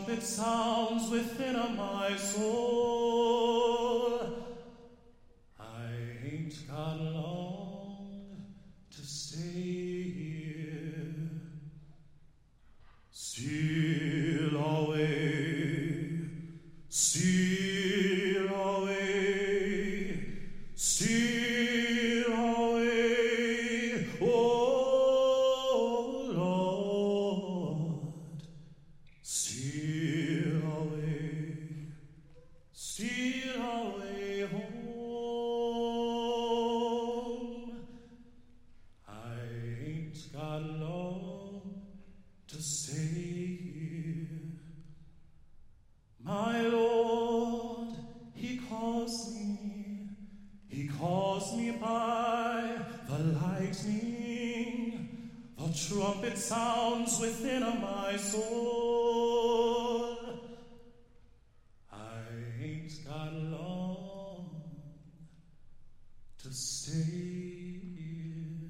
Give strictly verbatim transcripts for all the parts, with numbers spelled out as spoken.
trumpet sounds within my soul. I ain't got long to stay here. Steal away, steal away, steal away, oh Lord, steal away, steal away home. I ain't got long to stay here. My Lord, he calls me, he calls me by the lightning. The trumpet sounds within my soul. I ain't got long to stay here.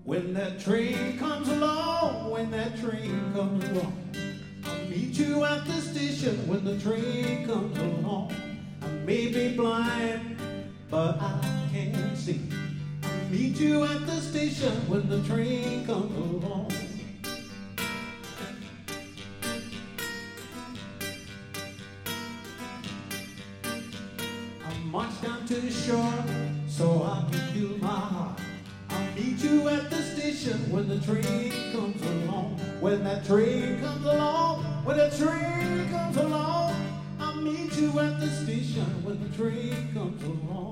When that train comes along, when that train comes along, I'll meet you at the station when the train comes along. I may be blind, but I can see. I'll meet you at the station when the train comes along. I'll march down to the shore so I can feel my heart. I'll meet you at the station when the train comes along. When that train comes along, when that train comes along, I'll meet you at the station when the train comes along.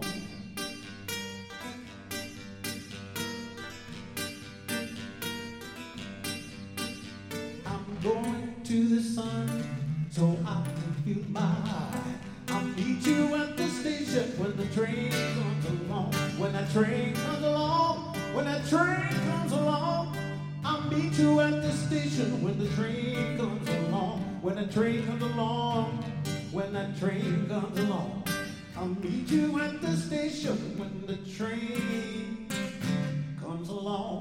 I'm going to the sun so I can feel my high. I'll meet you at the station when the train comes along. When that train comes along, when that train comes along, I'll meet you at the station when the train comes along. When that train comes along, when that train comes along, I'll meet you at the station when the train comes along.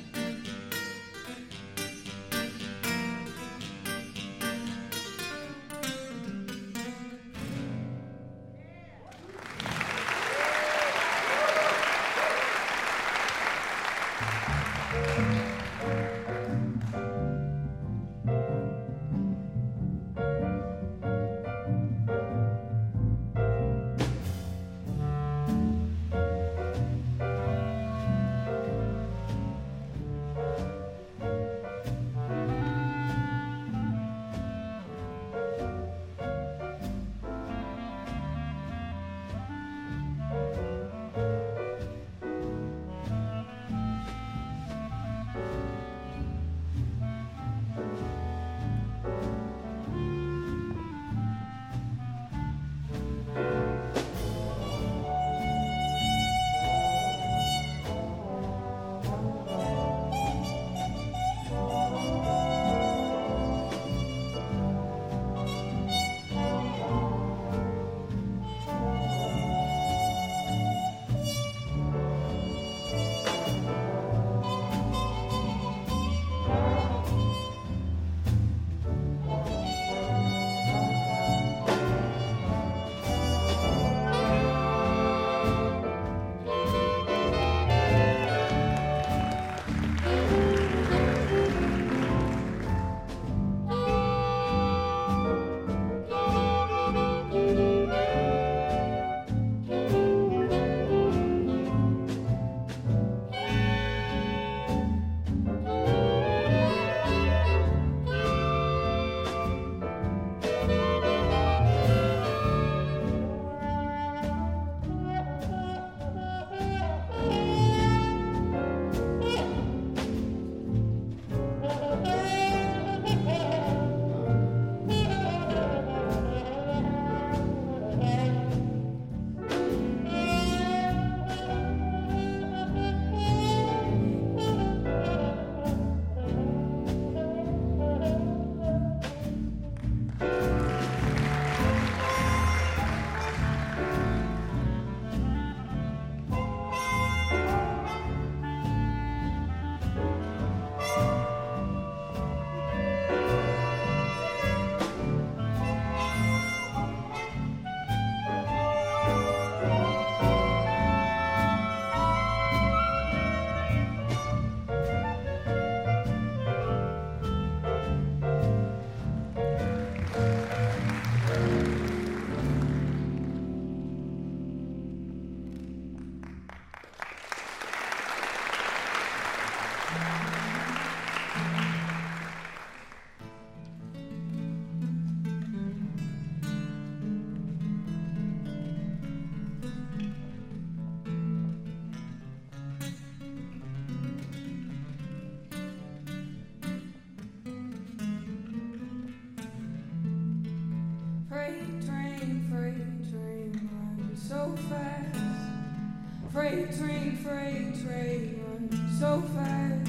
Freight train, freight train, run so fast.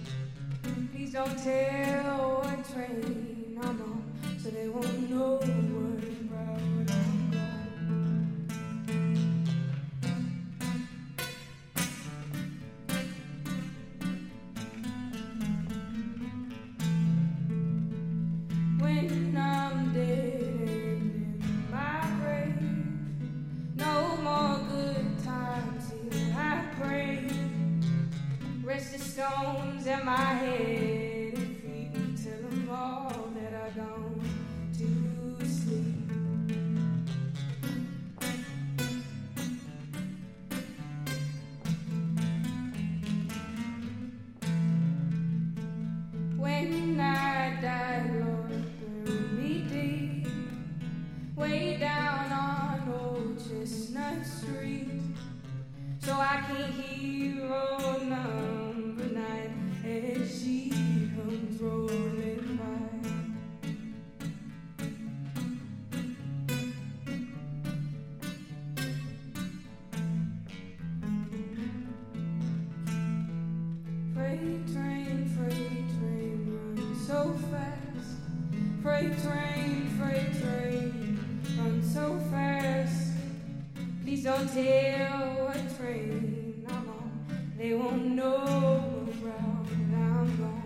Please don't tell what train I'm on, so they won't know what route I'm going. comes rolling by. Freight train, freight train, run so fast. Freight train, freight train, run so fast. Please don't tell what train I'm on. They won't know what route I'm on.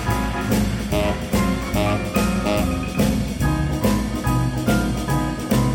Thank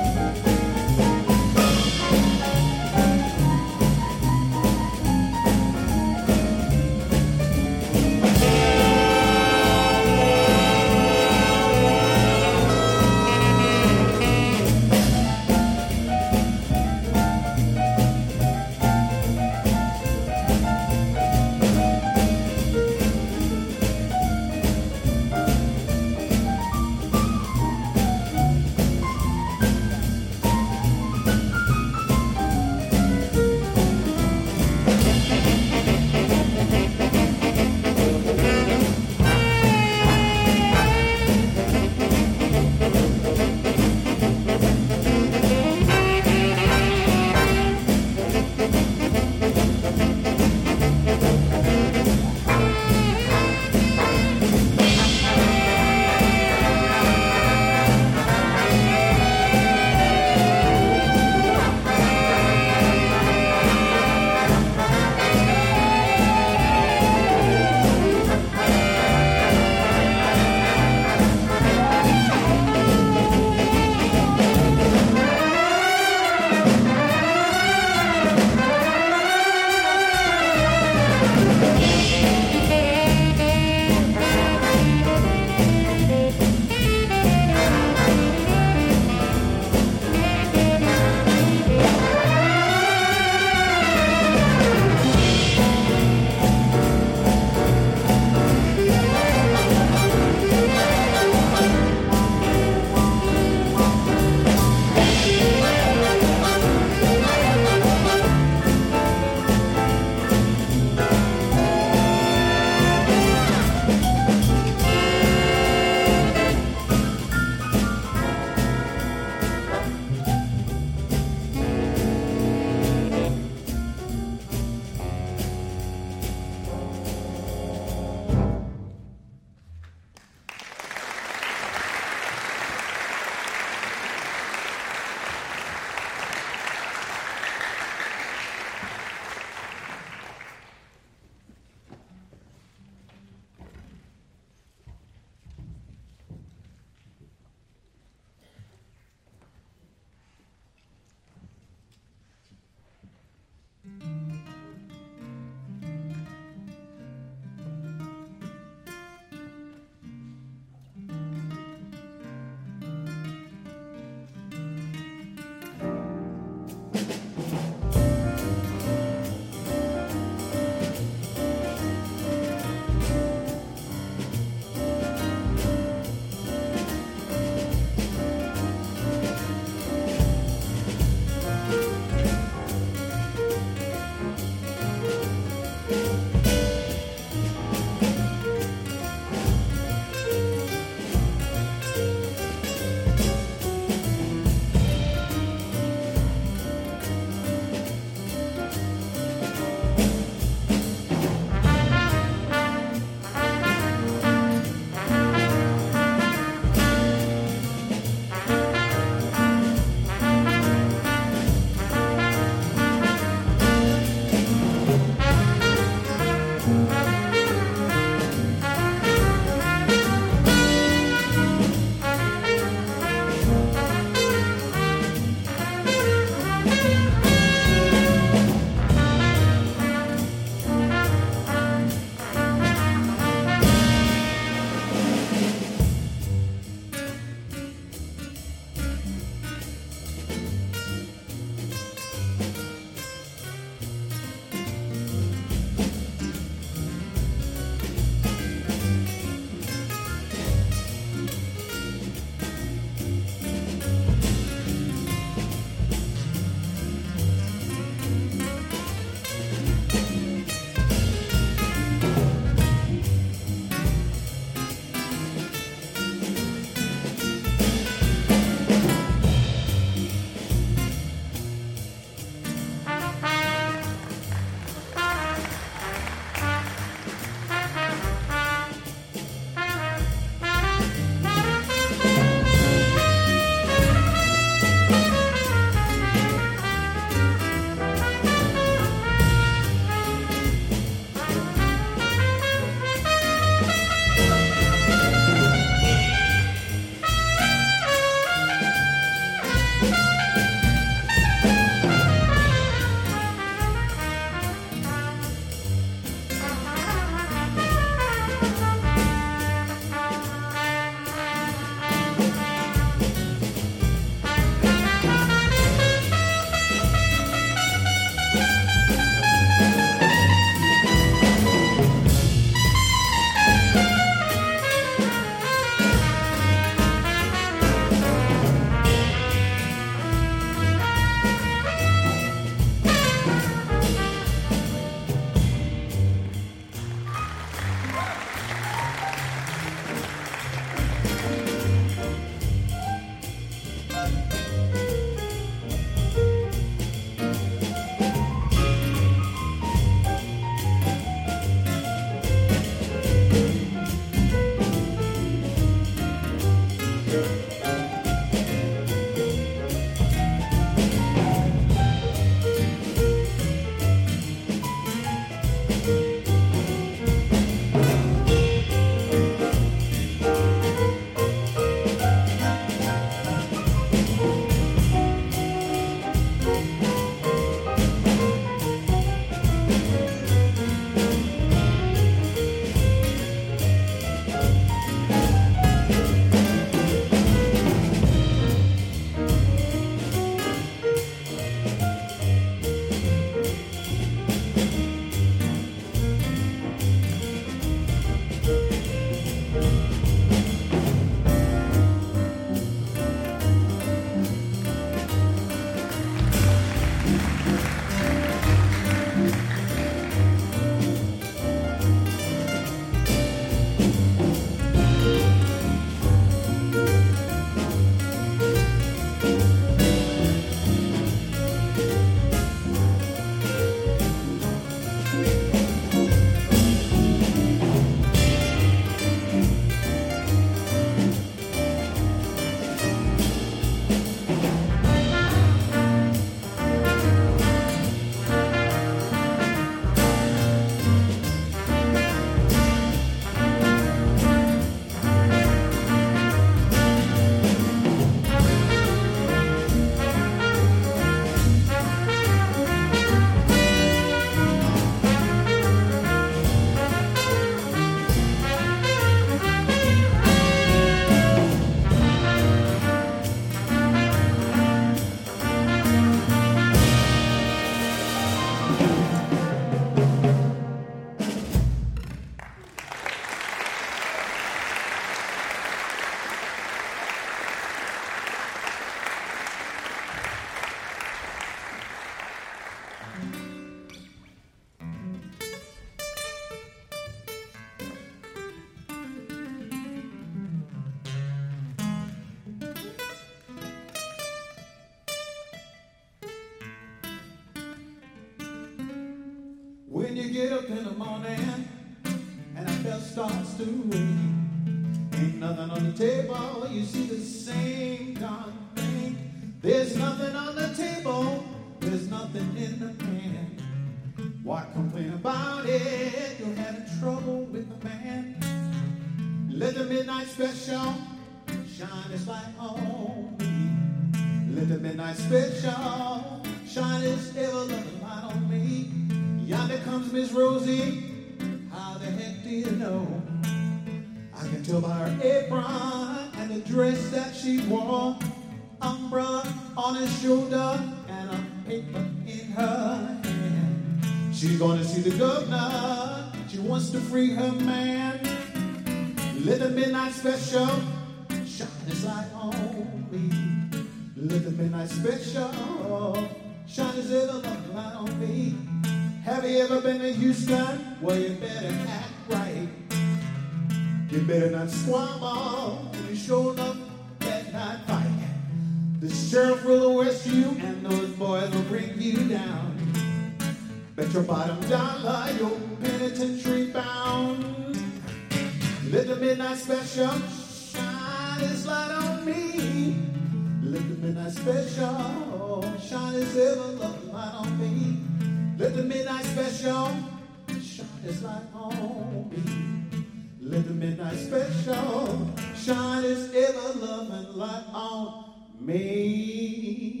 When you get up in the morning and the bell starts to ring, ain't nothing on the table, you see the same darn thing. There's nothing on the table, there's nothing in the pan. Why complain about it? You're having trouble with the man. Let the midnight special shine its light on me. Let the midnight special shine its ever-loving light on me. Yonder comes Miss Rosie. How the heck do you know? I can tell by her apron and the dress that she wore. Umbrella on her shoulder and a paper in her hand. She's gonna see the governor. She wants to free her man. Let the midnight special shine its light on me. Let the midnight special shine its ever-loving light on me. Have you ever been to Houston? Well, you better act right. You better not squabble when you show up that night fight. The sheriff will arrest you and those boys will bring you down. Bet your bottom dollar you're penitentiary bound. Let the midnight special shine its light on me. Let the midnight special shine its ever-loving light on me. Let the midnight special shine its light on me. Let the midnight special shine its ever-loving light on me.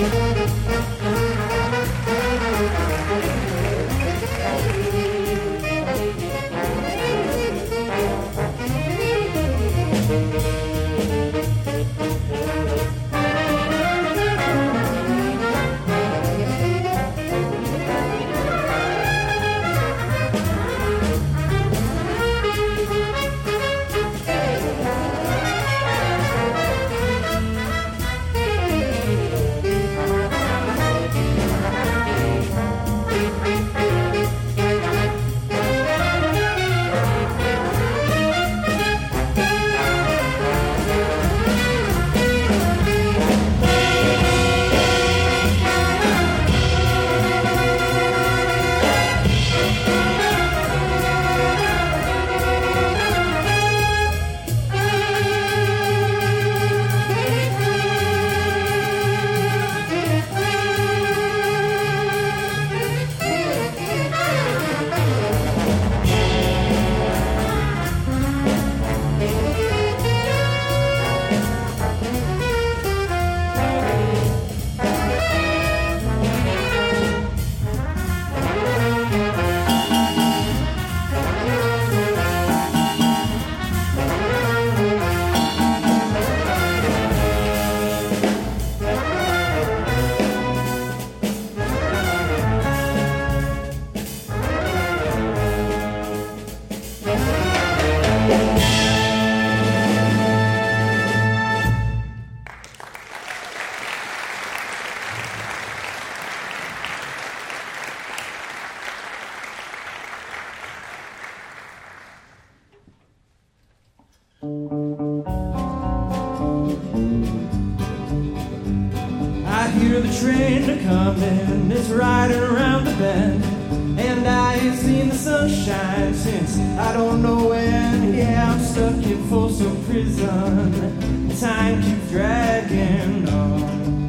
I hear the train a-comin', it's riding around the bend, and I ain't seen the sunshine since I don't know when. Yeah, I'm stuck in Folsom Prison, time keeps dragging on.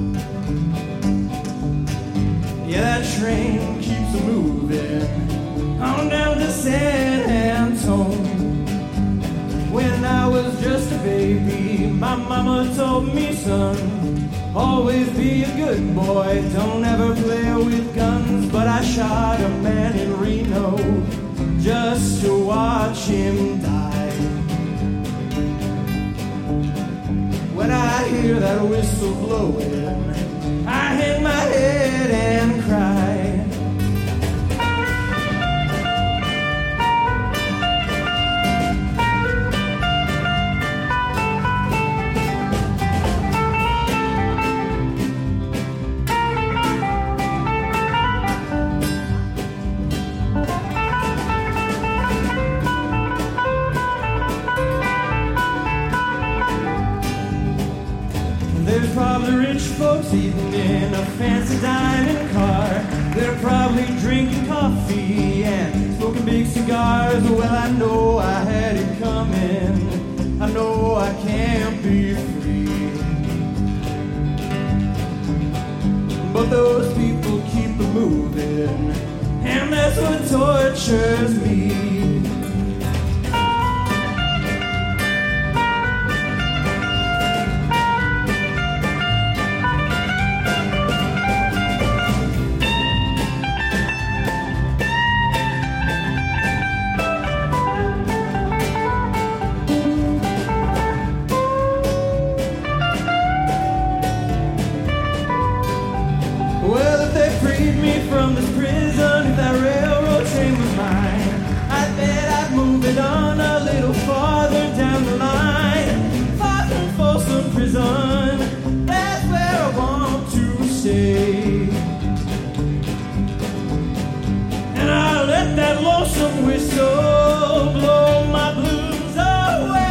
Yeah, that train keeps moving on down to San Antone. When I was just a baby, my mama told me, son, always be a good boy, don't ever play with guns. But I shot a man in Reno just to watch him die. When I hear that whistle blowing, I hang my head and cry. There's probably rich folks eating in a fancy dining car. They're probably drinking coffee and smoking big cigars. Well, I know I had it coming, I know I can't be free. But those people keep moving, and that's what tortures me. From this prison, if that railroad train was mine, I bet I'd move it on a little farther down the line. Far from Folsom Prison, that's where I want to stay. And I'll let that lonesome whistle blow my blues away.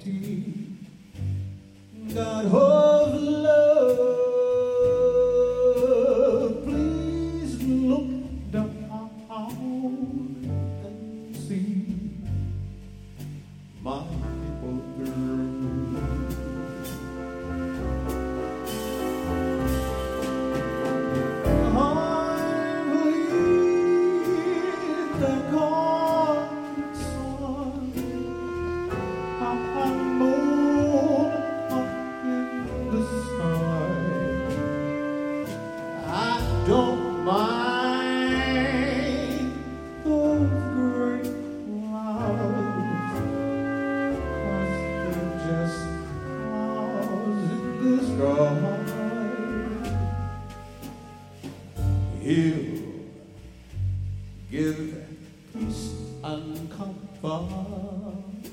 mighty God of love, please look down and see my people through. I believe that God's Son, I'm born up in the sky. I don't mind those great clouds, 'cause they're just clouds in the sky. He'll give peace and comfort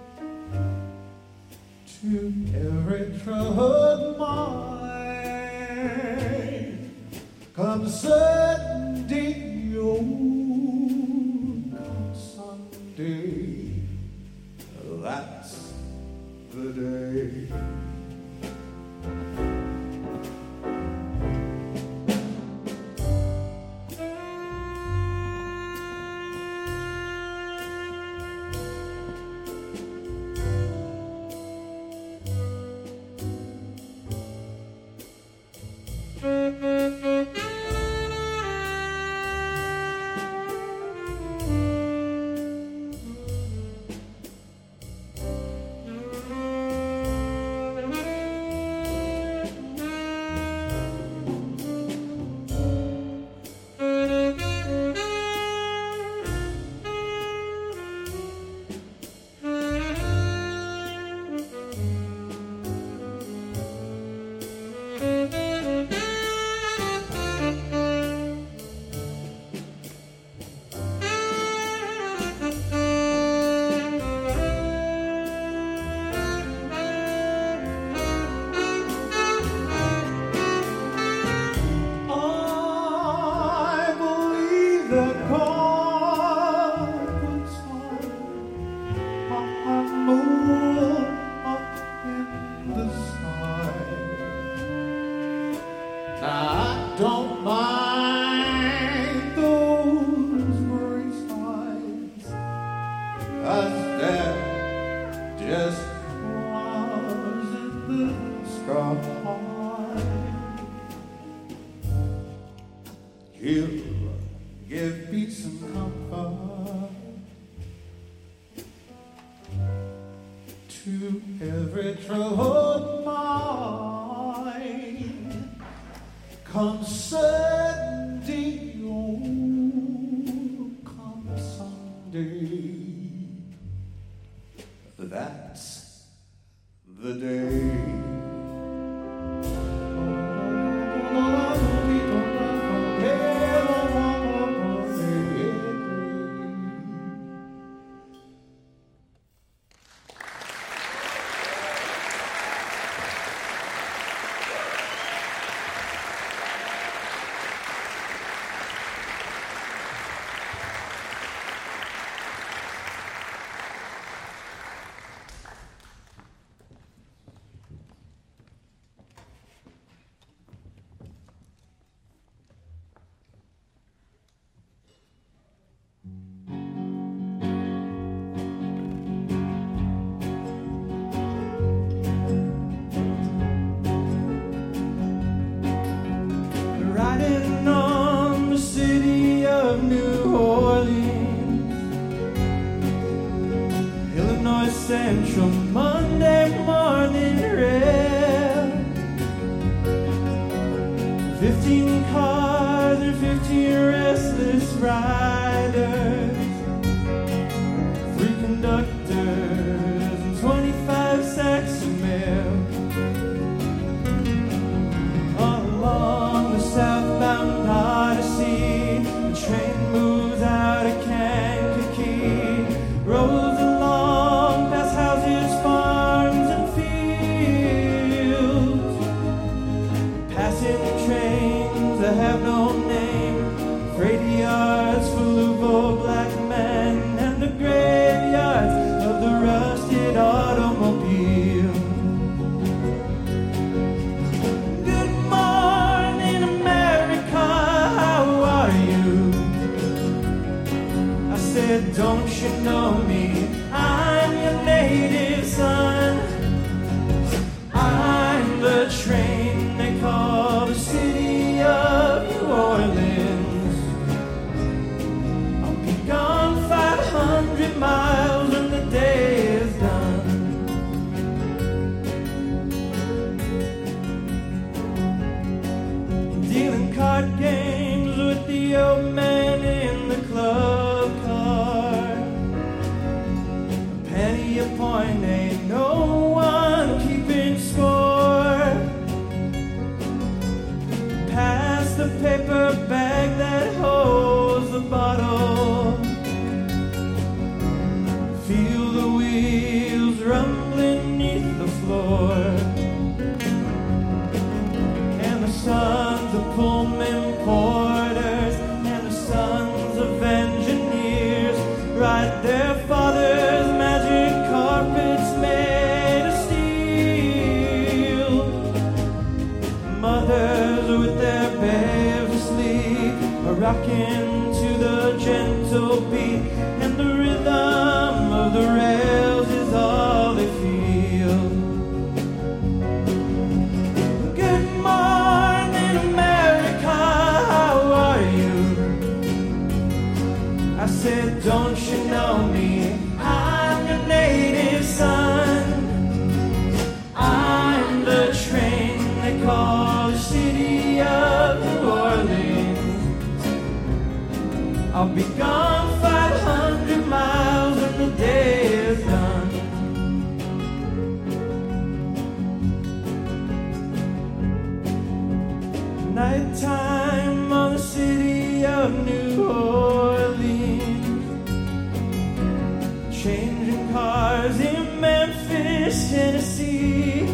to every troubled mind. Come Sunday, oh, come Sunday, that's the day. Don't mind those gray skies, 'cause they're just clouds in the sky. He'll give peace and comfort to every troubled mind. Come Sunday, oh, come Sunday, that's the day. Riding on the city of New Orleans, Illinois Central, Monday morning rail. Fifteen cars and fifteen restless riders, three conductors and twenty-five sacks of mail. Along the southbound Odyssey, the train moves out of Kankakee, rolls along past houses, farms, and fields. Passing trains that have no name, freight yards full rocking to the gentle beat, and the rhythm of the rails is all they feel. Good morning, America, how are you? I said, don't you know me? I'm your native son. I'm the train they call the city of New Orleans. I'll be gone five hundred miles when the day is done. Nighttime on the city of New Orleans, changing cars in Memphis, Tennessee.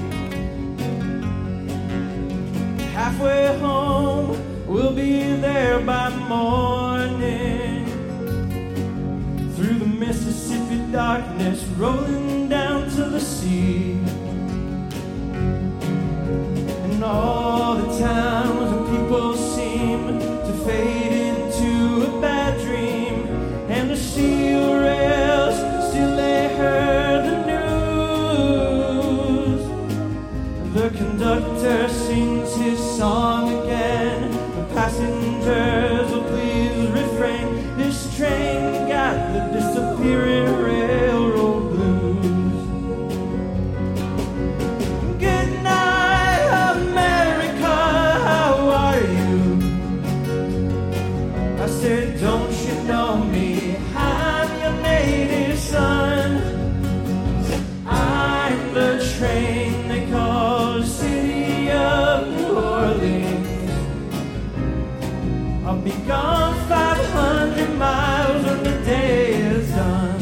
Halfway home, we'll be there by morning. Through the Mississippi darkness, rolling down to the sea. And all the towns and people seem to fade into a bad dream. And the steel rails still they heard the news. The conductor sings his song again. The passengers will please refrain. This train got the disappearing railroad blues. Good night, America, how are you? I said, don't you know me? I'm your native son. I'm the train they call the city of New Orleans. I'll be gone five hundred miles when the day is done.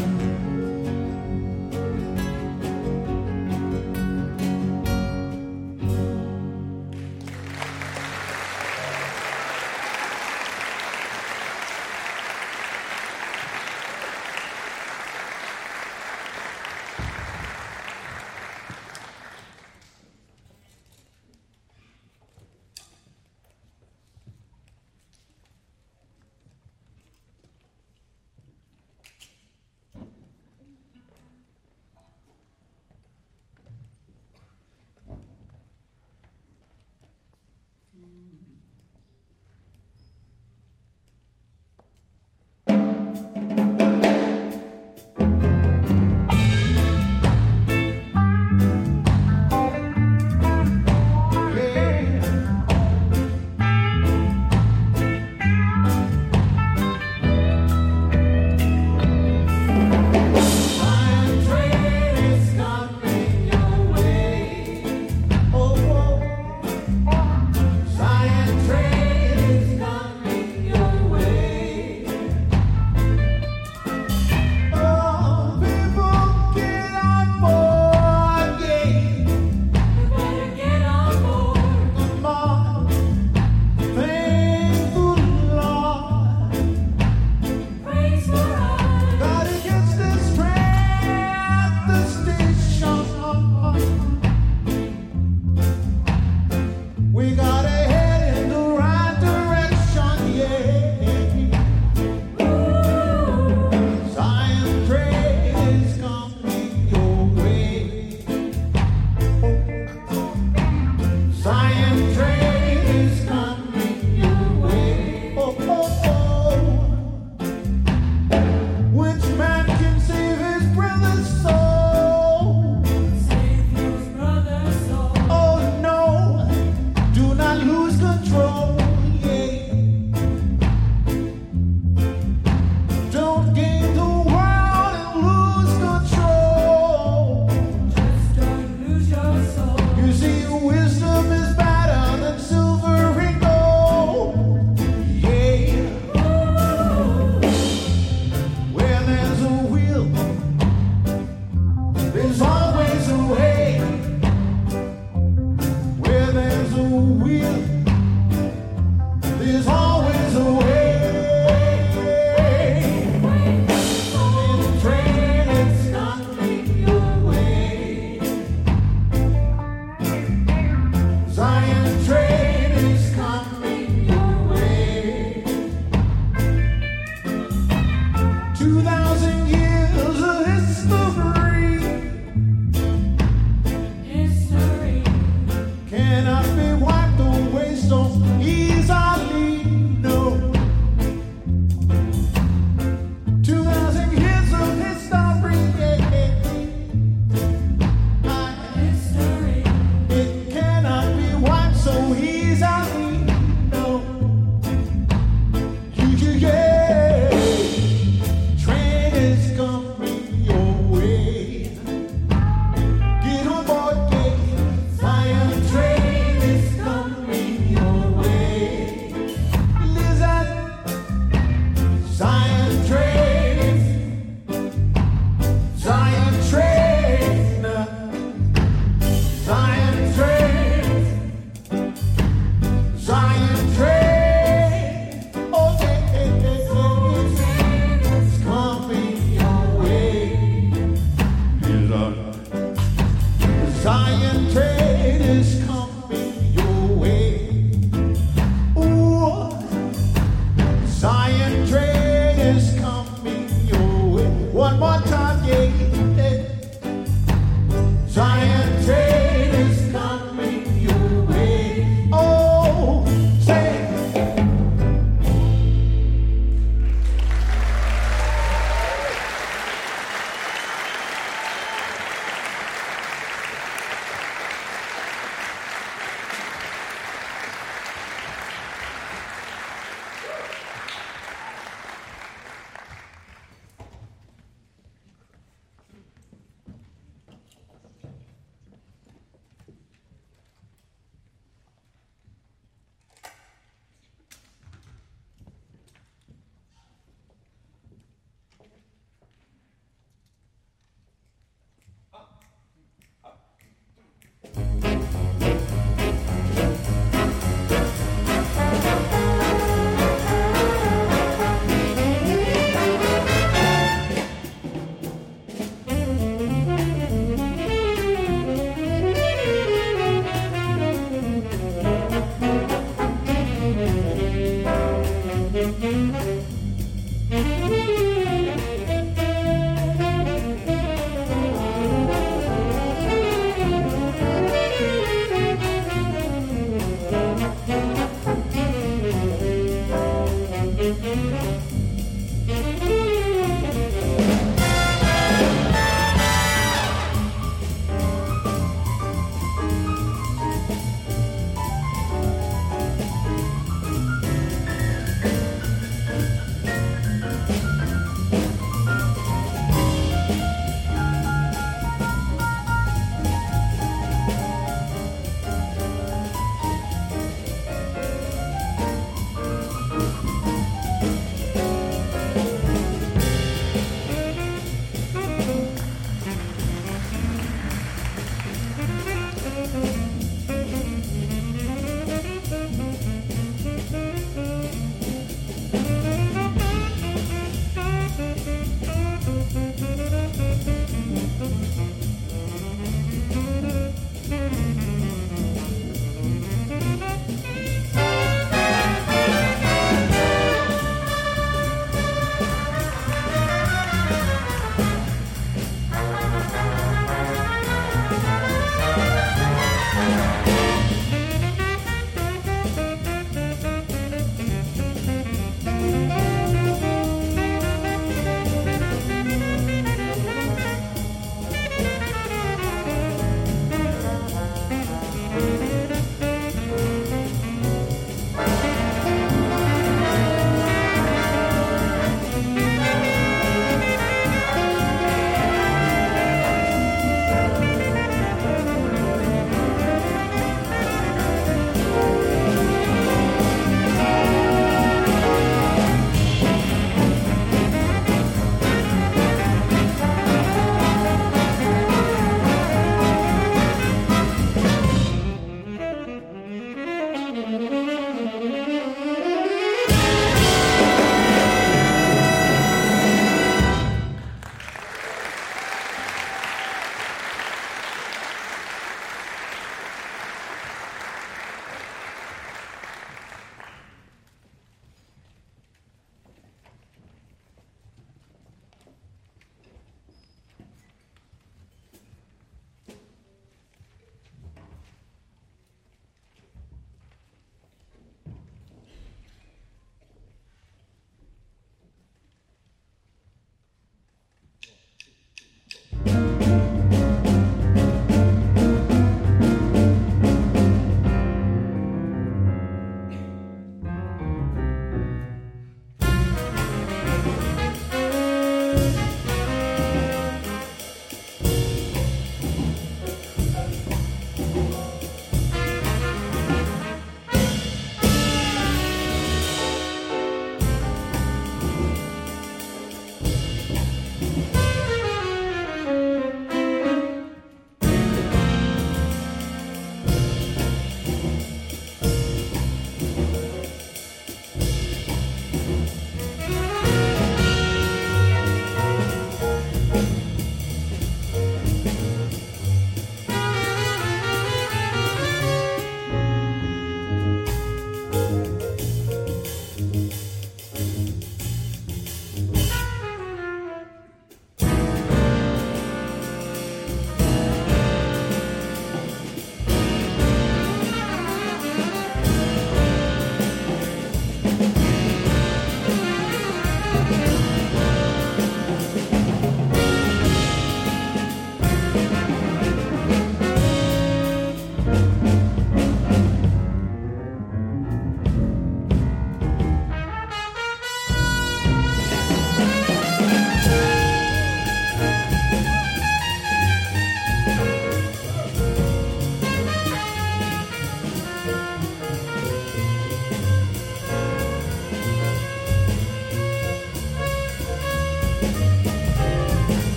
Zion trade is coming your way. Ooh, Zion trade is coming your way. One more time, yeah. yeah. Zion trade is coming your way. Oh, say.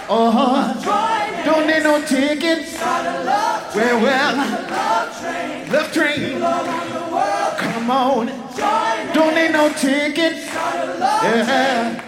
Oh, don't need no tickets. Well, well, love train. Come on. Don't need no tickets. Yeah.